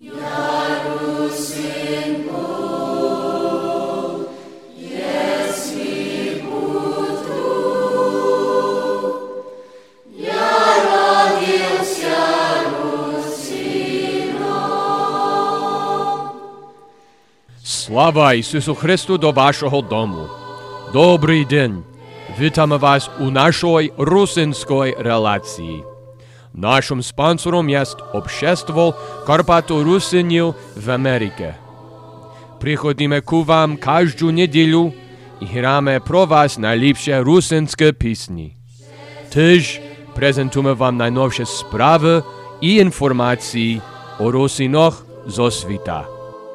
Слава Ісусу Христу до вашого дому. Добрий день. Вітаємо вас у нашій русинській релації. Нашим спонсором є Общество Карпато-Русинів в Америці. Приходимо к вам кожну неділю і граємо про вас найліпші русинські пісні. Теж презентуємо вам найновші справи і інформації о русинах зо світа.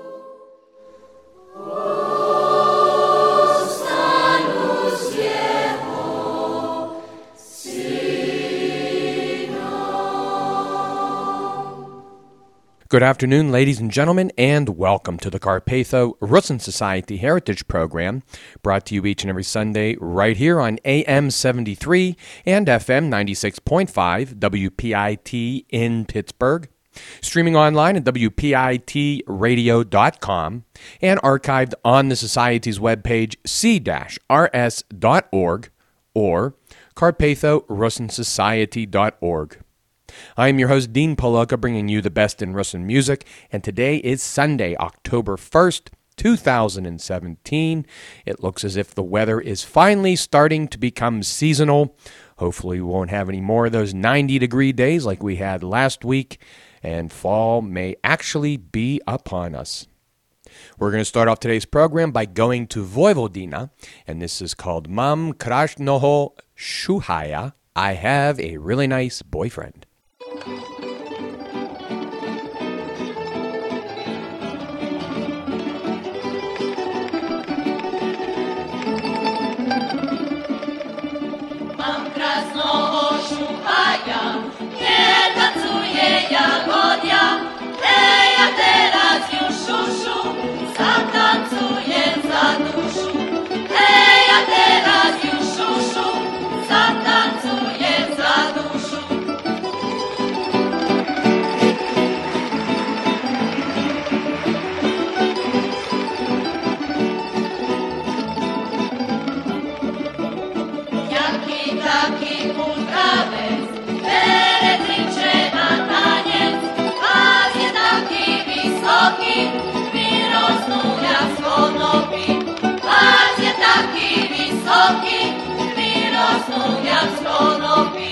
Good afternoon, ladies and gentlemen, and welcome to the Carpatho-Russin Society Heritage Program, brought to you each and every Sunday right here on AM 73 and FM 96.5 WPIT in Pittsburgh, streaming online at WPITradio.com, and archived on the Society's webpage c-rs.org or carpatho-russinsociety.org. I am your host, Dean Poloka, bringing you the best in Russian music, and today is Sunday, October 1st, 2017. It looks as if the weather is finally starting to become seasonal. Hopefully we won't have any more of those 90-degree days like we had last week, and fall may actually be upon us. We're going to start off today's program by going to Vojvodina, and this is called Mam Krashnoho Shuhaya. I have a really nice boyfriend. Mam krasного шухая, nie tancuje jagodia, ja teraz już szuszu, zatancuję za duszu. Ja teraz już szuszu, zatancuję za duszu. Taki kultrawiec, peretrycze na taniec, a nie taki wysoki, wyrosnął jak z konopi. A nie taki wysoki, wyrosnął jak z konopi.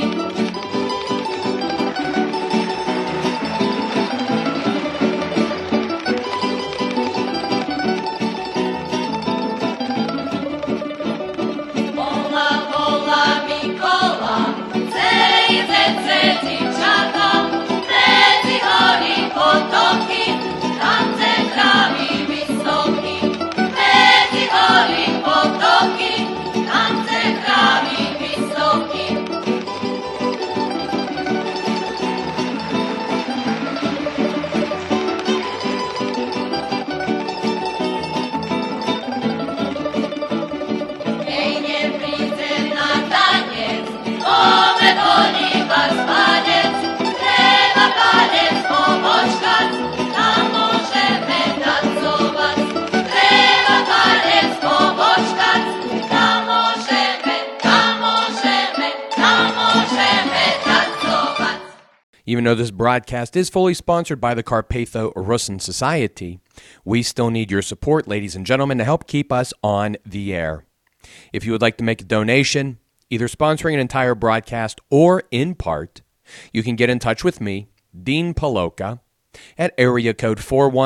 Even though this broadcast is fully sponsored by the Carpatho-Russin Society, we still need your support, ladies and gentlemen, to help keep us on the air. If you would like to make a donation, either sponsoring an entire broadcast or in part, you can get in touch with me, Dean Poloka, at area code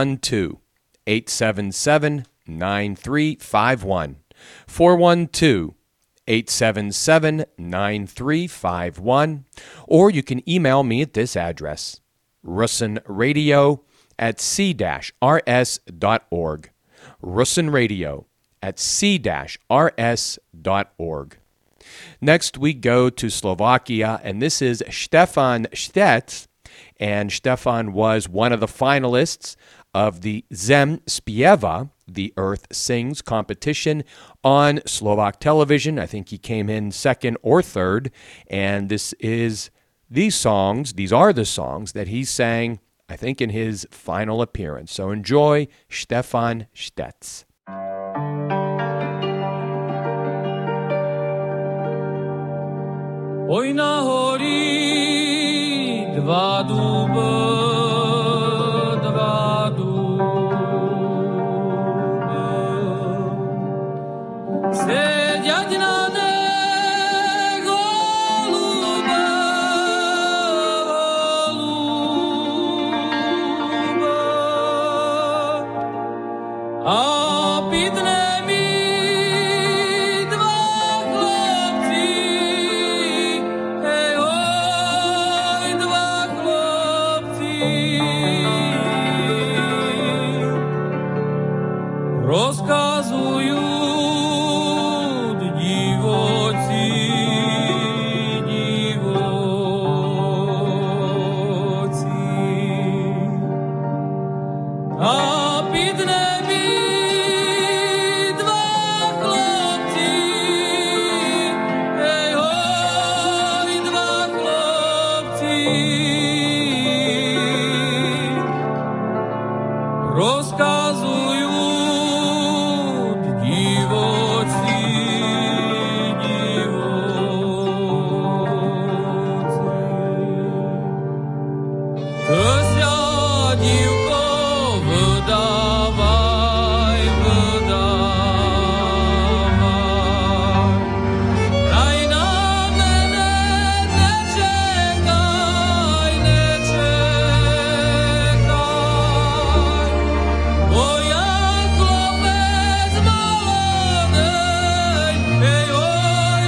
412-877-9351. 412-877-9351, or you can email me at this address, russinradio@c-rs.org, russinradio@c-rs.org. Next, we go to Slovakia, and this is Stefan Stets, and Stefan was one of the finalists of the Zem Spieva, the Earth Sings competition on Slovak television. I think he came in second or third, and these are the songs that he sang I think in his final appearance. So enjoy Stefan Stetz. Oj na hori dva dúbe, sediať na nech holube, a pitné mi dva chlapci, hej hoj, dva chlapci, rozkazujú divoci, a pitné mi dva chlapci, hej hoj, dva chlapci, rozkazujú divoci. Tsia divko vdávaj, daj na mene, nečekaj, bo ja chlapec molodej, hej oj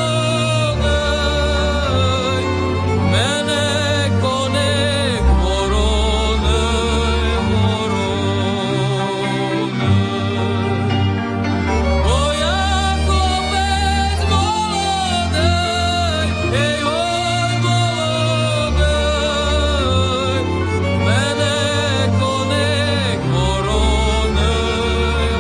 molodej, mene konek voronej, bo ja chlapec molodej, hej oj molodej, mene konek voronej.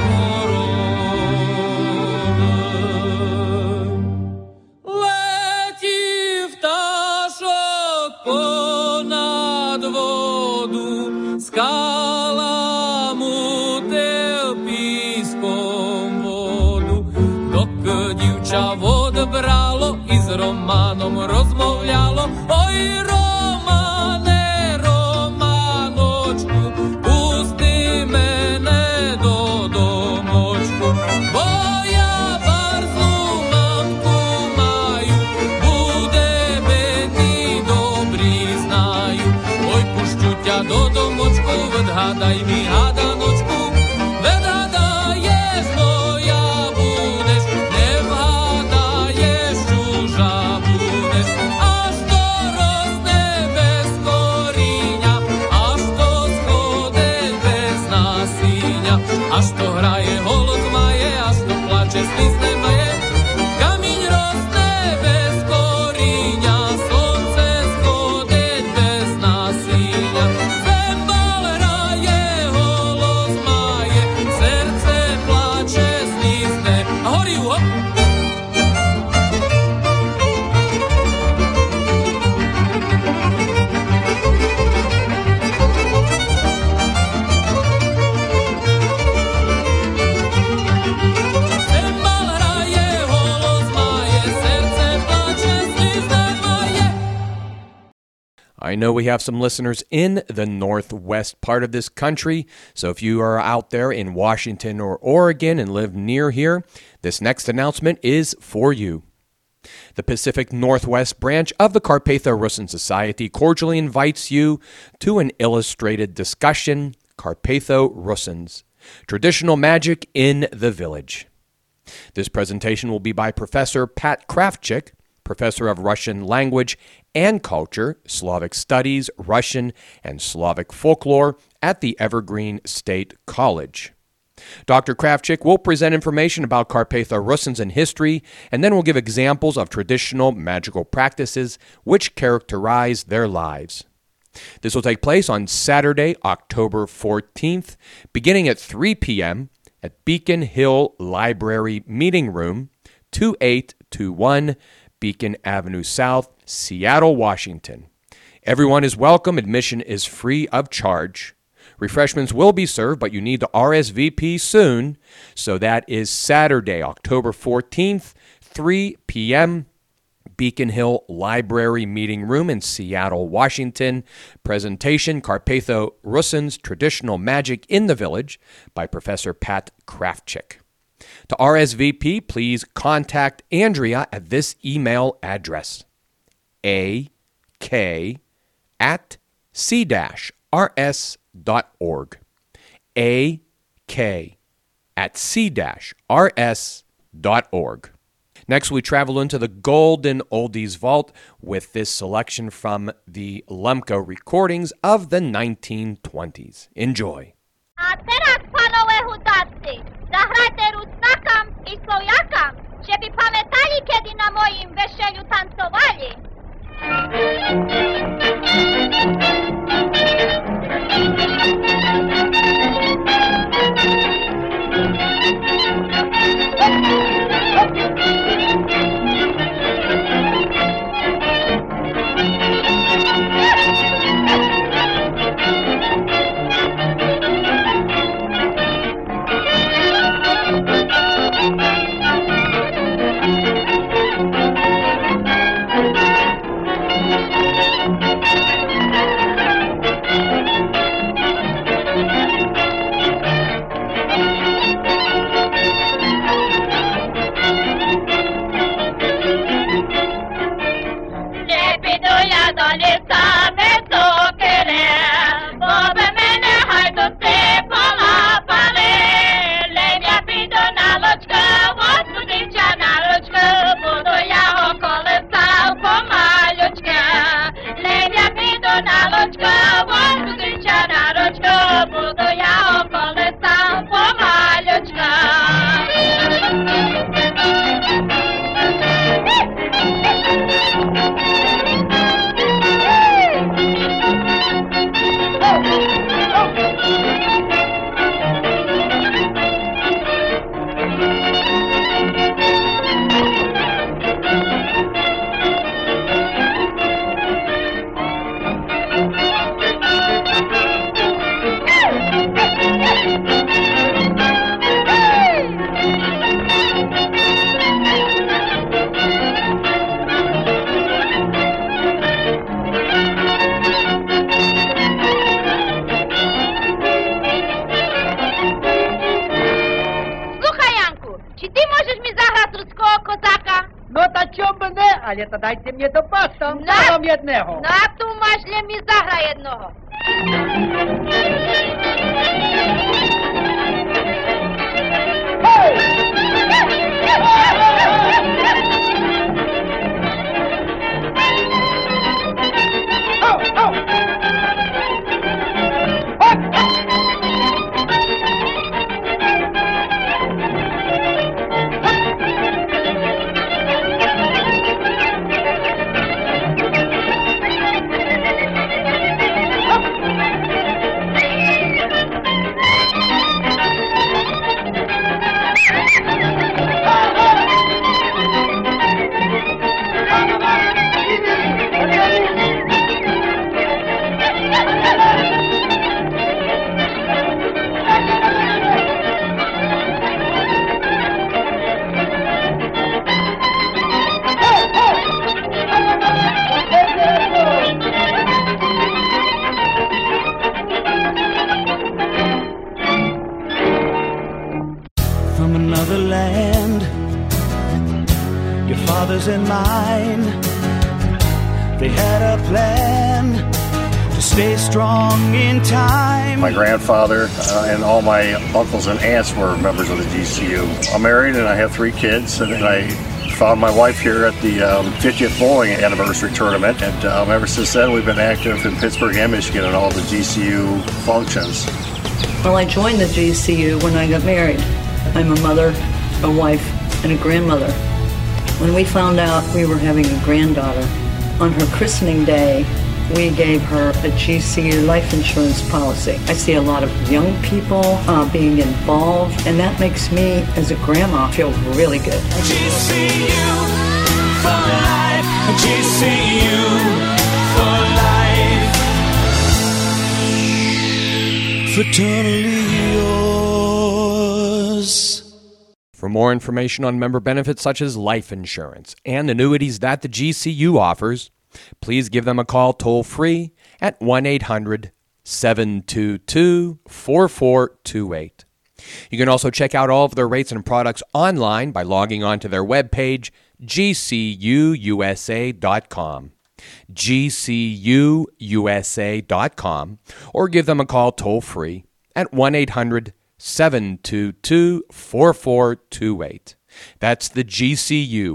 Letí vtášok ponad vodu, skala mu tel pískom vodu. Dok divča odbralo i s Romanom rozmовляло, oj Romane, Romanočku, pusti mene do domočku, bo ja barznu mamku maju, bude bedi dobri znaju. Oj pušću ťa do domočku, vedhadaj mi hadanočku, vedhadaješ moja budeš, nevhadaješ čuža budeš. Až to rosne bez koríňa, až to schode bez nasíňa, až to hraje holo zmaje, až to plače slizne maje. Kamiň rosne bez koríňa, slnce schode bez nasíňa. Zembal hraje holo zmaje, srdce plače slizne. A horí hop! Zembal hraje holo zmaje, srdce plače slizne maje. I know we have some listeners in the northwest part of this country, so if you are out there in Washington or Oregon and live near here, this next announcement is for you. The Pacific Northwest branch of the Carpatho-Russin Society cordially invites you to an illustrated discussion, Carpatho-Russins, Traditional Magic in the Village. This presentation will be by Professor Pat Kravchik, Professor of Russian Language and Culture, Slavic Studies, Russian, and Slavic Folklore at the Evergreen State College. Dr. Kravchik will present information about Carpatho-Russins and history, and then will give examples of traditional magical practices which characterize their lives. This will take place on Saturday, October 14th, beginning at 3 p.m. at Beacon Hill Library Meeting Room, 2821 Beacon Avenue South, Seattle, Washington. Everyone is welcome. Admission is free of charge. Refreshments will be served, but you need to RSVP soon. So that is Saturday, October 14th, 3 p.m., Beacon Hill Library Meeting Room in Seattle, Washington. Presentation, Carpatho Russin's Traditional Magic in the Village by Professor Pat Krafchick. To RSVP, please contact Andrea at this email address, ak@c-rs.org. ak@c-rs.org. Next, we travel into the Golden Oldies Vault with this selection from the Lemko recordings of the 1920s. Enjoy. A teraz, panowie hudacy, zahrajte rusnakam i sojakam, żeby pamiętali, kiedy na moim weselu tancowali. Ale to dajcie mnie do pasa, mam jednego. No a tu masz, le mi zagra jednego. From another land, your father's and mine, they had a plan to stay strong in time. My grandfather and all my uncles and aunts were members of the GCU. I'm married and I have 3 kids, and I found my wife here at the 50th bowling anniversary tournament, and ever since then we've been active in Pittsburgh and Michigan in all the GCU functions. Well, I joined the GCU when I got married. I'm a mother, a wife, and a grandmother. When we found out we were having a granddaughter, on her christening day, we gave her a GCU life insurance policy. I see a lot of young people being involved, and that makes me, as a grandma, feel really good. GCU for life, GCU for life. fraternally yours. For more information on member benefits such as life insurance and annuities that the GCU offers, please give them a call toll-free at 1-800-722-4428. You can also check out all of their rates and products online by logging on to their webpage, gcuusa.com. gcuusa.com, or give them a call toll-free at 1-800-722-4428. That's the GCU,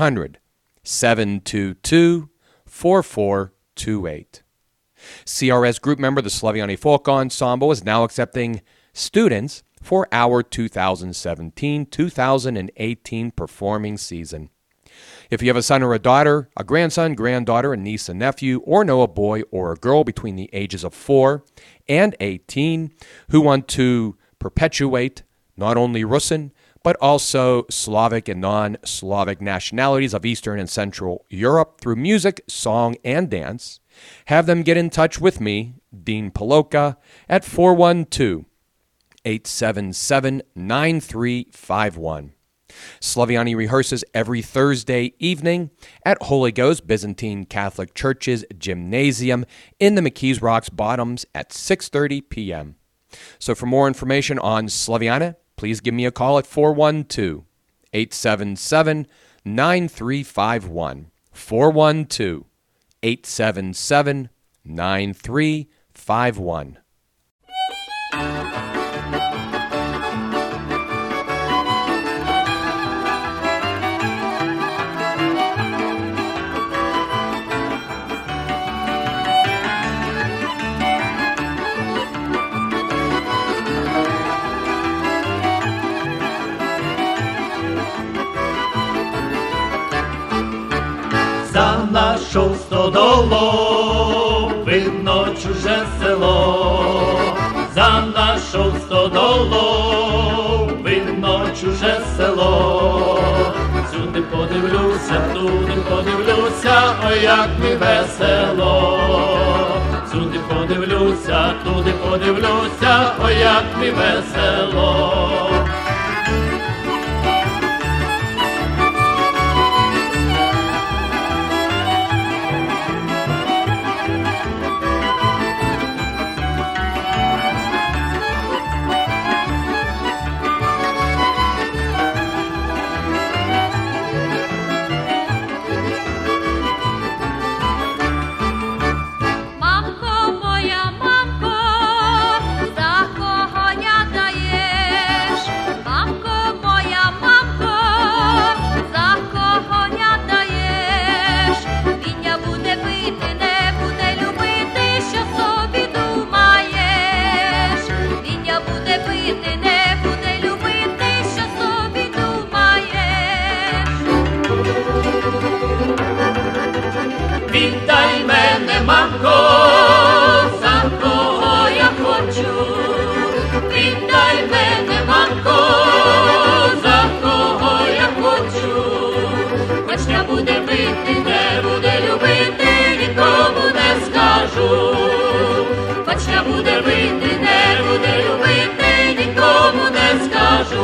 1-800-722-4428. CRS group member, the Slaviani Folk Ensemble, is now accepting students for our 2017-2018 performing season. If you have a son or a daughter, a grandson, granddaughter, a niece, a nephew, or know a boy or a girl between the ages of 4 and 18 who want to perpetuate not only Russian, but also Slavic and non-Slavic nationalities of Eastern and Central Europe through music, song, and dance, have them get in touch with me, Dean Paloka, at 412-877-9351. Slaviani rehearses every Thursday evening at Holy Ghost Byzantine Catholic Church's Gymnasium in the McKees Rocks Bottoms at 6:30 p.m. So for more information on Slaviana, please give me a call at 412-877-9351. 412-877-9351. За нашу стодолу видно чуже село, за нашу стодолу видно чуже село. Сюди подивлюся, туди подивлюся, ой, як ми весело. Сюди подивлюся, туди подивлюся, ой, як ми весело. Вітай мене, мамко, за кого я хочу. Вітай мене, мамко, за кого я хочу. Хоч я буде бити, не буде любити, нікому не скажу. Хоч я буде бити, не буде любити, нікому не скажу.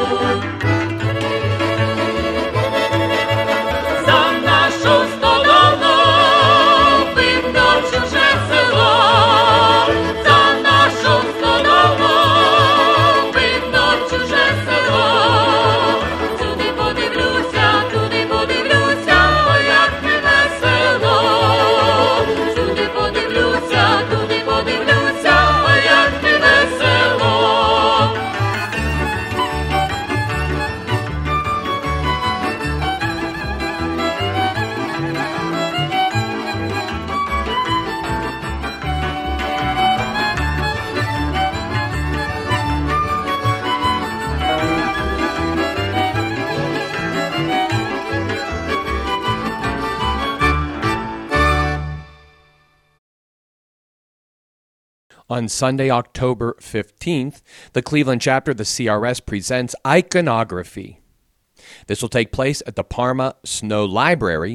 On Sunday, October 15th, the Cleveland chapter of the CRS presents Iconography. This will take place at the Parma Snow Library,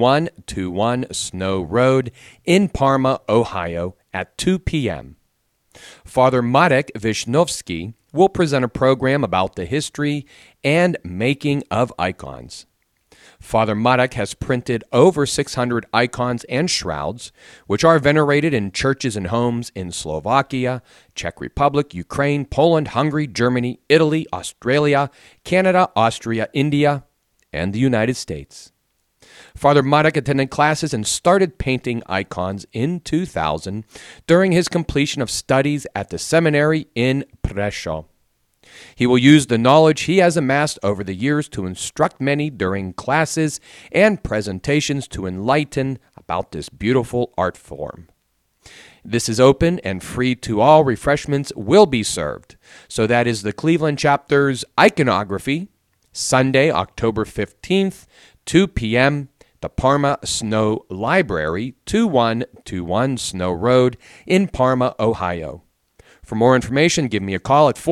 2121 Snow Road in Parma, Ohio, at 2 p.m. Father Marek Vishnovsky will present a program about the history and making of icons. Father Marek has printed over 600 icons and shrouds, which are venerated in churches and homes in Slovakia, Czech Republic, Ukraine, Poland, Hungary, Germany, Italy, Australia, Canada, Austria, India, and the United States. Father Marek attended classes and started painting icons in 2000 during his completion of studies at the seminary in Prešov. He will use the knowledge he has amassed over the years to instruct many during classes and presentations to enlighten about this beautiful art form. This is open and free to all. Refreshments will be served. So that is the Cleveland chapter's iconography, Sunday, October 15th, 2 p.m., the Parma Snow Library, 2121 Snow Road in Parma, Ohio. For more information, give me a call at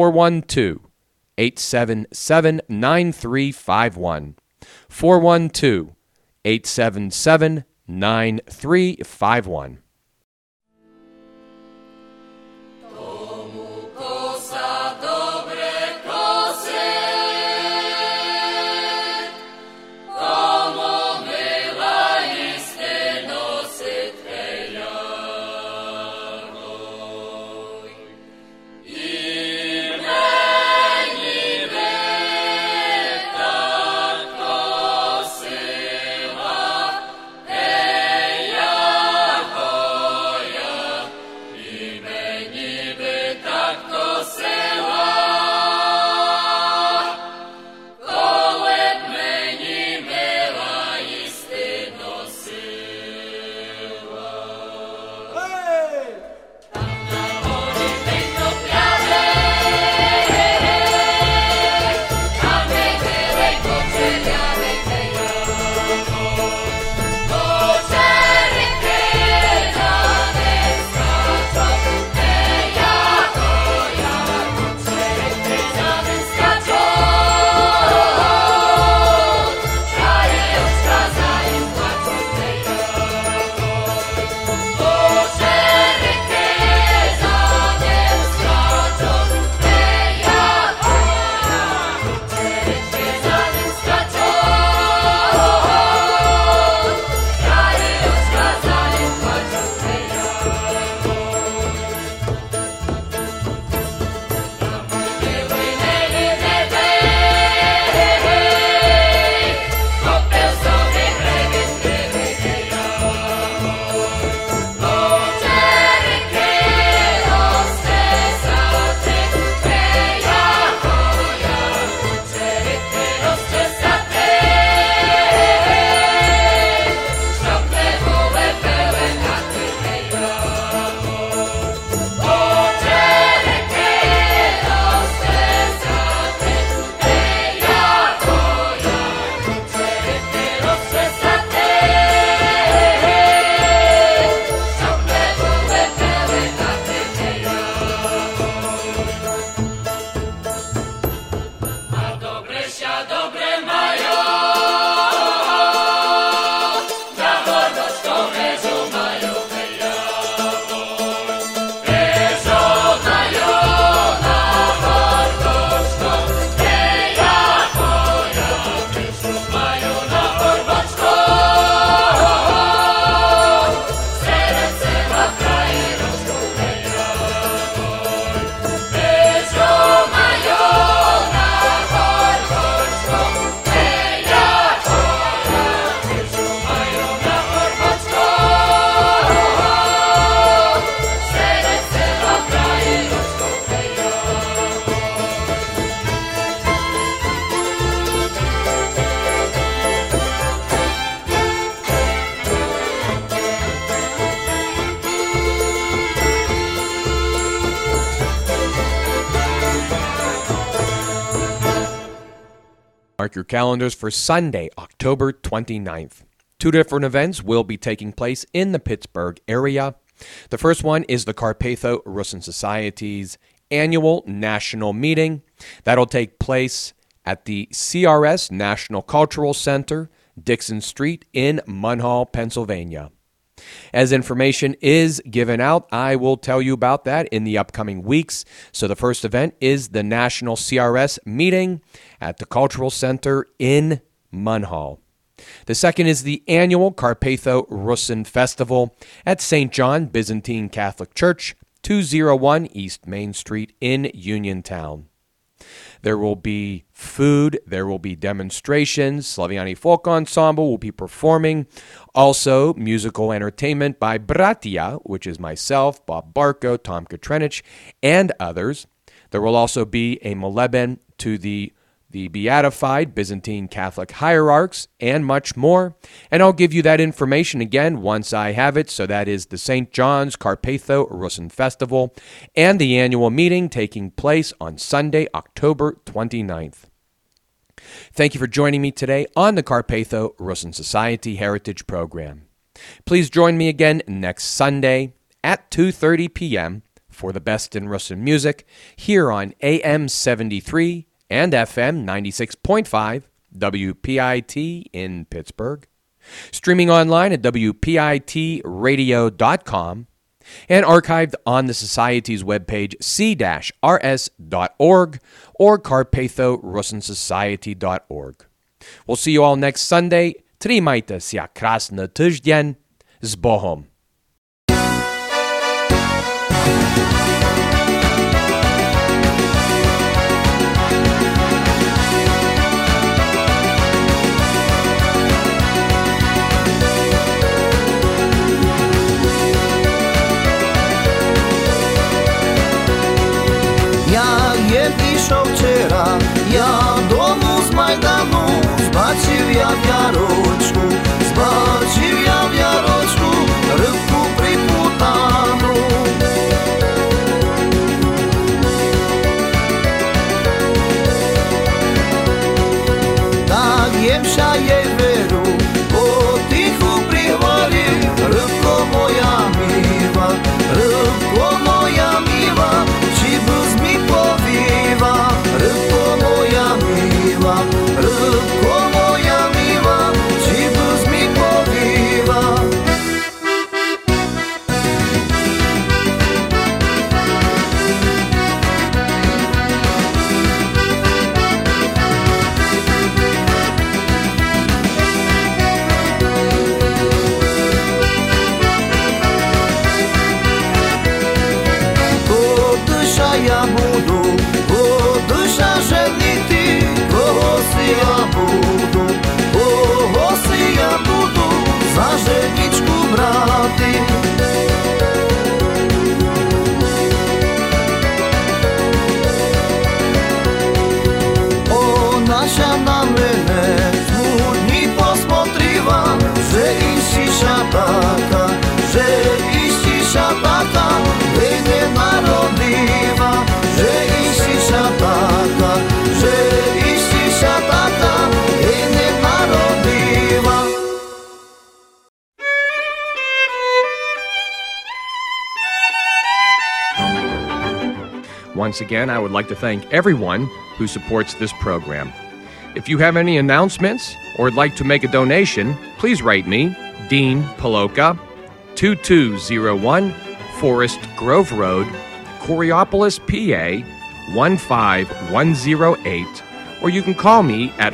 412-877-9351. 412-877-9351. Mark your calendars for Sunday, October 29th. Two different events will be taking place in the Pittsburgh area. The first one is the Carpatho-Russian Society's annual national meeting. That'll take place at the CRS National Cultural Center, Dixon Street in Munhall, Pennsylvania. As information is given out, I will tell you about that in the upcoming weeks. So the first event is the National CRS meeting at the Cultural Center in Munhall. The second is the annual Carpatho Rusyn Festival at St. John Byzantine Catholic Church, 201 East Main Street in Uniontown. There will be food, there will be demonstrations, Slaviani Folk Ensemble will be performing, also musical entertainment by Bratia, which is myself, Bob Barco, Tom Katrenich, and others. There will also be a moleben to the beatified Byzantine Catholic hierarchs, and much more. And I'll give you that information again once I have it. So that is the St. John's Carpatho Rusyn Festival and the annual meeting taking place on Sunday, October 29th. Thank you for joining me today on the Carpatho Rusyn Society Heritage Program. Please join me again next Sunday at 2:30 p.m. for the best in Rusyn music here on AM 73 and FM 96.5, WPIT in Pittsburgh, streaming online at WPITradio.com, and archived on the Society's webpage c-rs.org or carpathorusensociety.org. We'll see you all next Sunday. Trimajte sia krasny tydzień. Z Bohom. Вчора я дому з Майдану збачив я в ярочку, рибку припутану. Так ємша їй веру, потиху при горі, рибко моя міва, чи без мій повіва, рибко моя міва, чи без мій повіва. Я буду, душа женити, кого си я буду, за женічку брати. Наша на мене смутні посмотріва, вже іщіша така, ви не народива, вже іщіша така, ви не народива. Once again, I would like to thank everyone who supports this program. If you have any announcements or would like to make a donation, please write me, Dean Paloka, 2201 Forest Grove Road, Coriopolis, PA, 15108, or you can call me at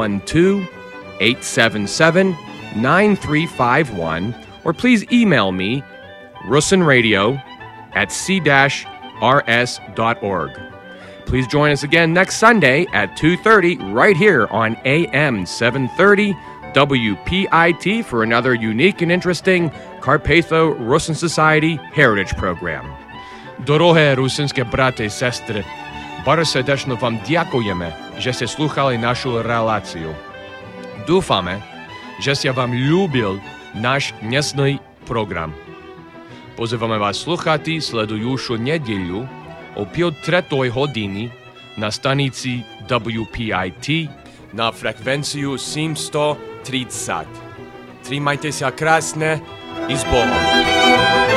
412-877-9351, or please email me, rusynradio@c-rs.org. Please join us again next Sunday at 2:30 right here on AM 730 WPIT for another unique and interesting Carpatho Rusyn Society Heritage Program. Дороге русинське брати і сестри, bardzo serdecznie wam dziękujemy, że ste słuchali naszą relację. Dúfame, że ste wam lubil nasz dnesny program. Pozywamy was słuchati sledujušu nedjelju o 5:03 na stanici WPIT na frekvenciju 730. Trimajte se krasne i s Bogom.